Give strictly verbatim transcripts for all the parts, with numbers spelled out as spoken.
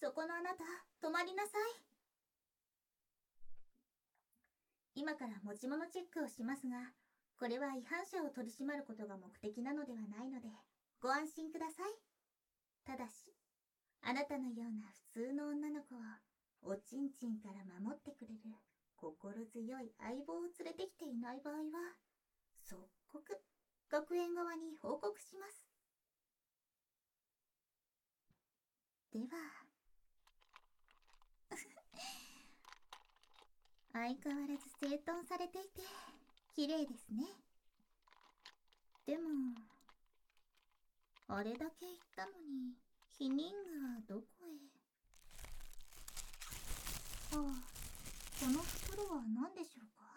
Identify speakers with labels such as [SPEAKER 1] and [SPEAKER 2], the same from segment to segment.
[SPEAKER 1] そこのあなた、止まりなさい。今から持ち物チェックをしますが、これは違反者を取り締まることが目的なのではないので、ご安心ください。ただし、あなたのような普通の女の子をおちんちんから守ってくれる心強い相棒を連れてきていない場合は、即刻学園側に報告します。では相変わらず整頓されていて綺麗ですね。でもあれだけ言ったのに避妊具はどこへ。ああ、この袋は何でしょうか。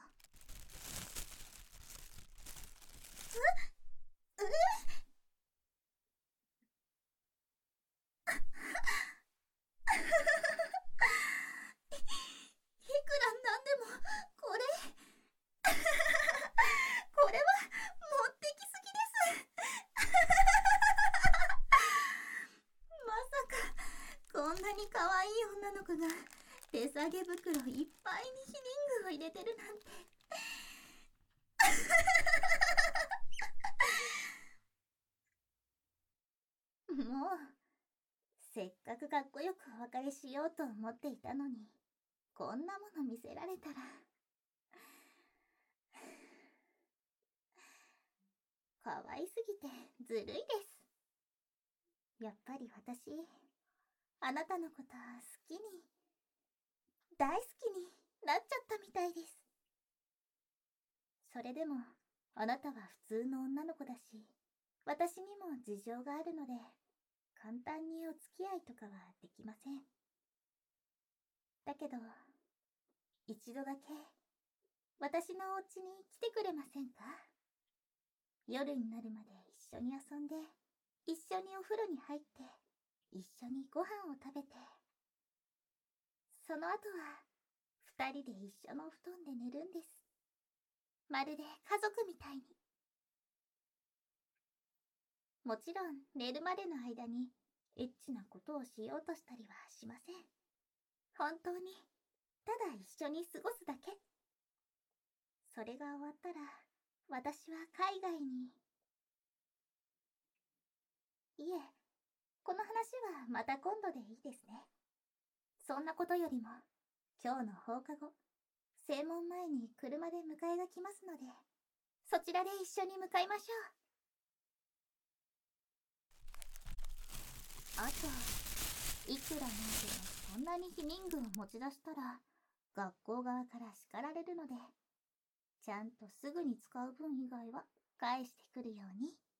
[SPEAKER 1] うういくらなんでもこれこれは持ってきすぎです。まさかこんなに可愛い女の子が手提げ袋いっぱいに避妊具を入れてるなんて。もうせっかくかっこよくお別れしようと思っていたのに、こんなもの見せられたら可愛すぎてずるいです。やっぱり私、あなたのこと好きに、大好きになっちゃったみたいです。それでも、あなたは普通の女の子だし、私にも事情があるので、簡単にお付き合いとかはできません。だけど、一度だけ、私のお家に来てくれませんか？夜になるまで一緒に遊んで、一緒にお風呂に入って、一緒にご飯を食べて、その後は二人で一緒のお布団で寝るんです。まるで家族みたいに。もちろん寝るまでの間にエッチなことをしようとしたりはしません。本当にただ一緒に過ごすだけ。それが終わったら私は海外に。いえ、この話はまた今度でいいですね。そんなことよりも今日の放課後、正門前に車で迎えが来ますので、そちらで一緒に向かいましょう。あと、いくらなんでもそんなに避妊具を持ち出したら学校側から叱られるので、ちゃんとすぐに使う分以外は返してくるように。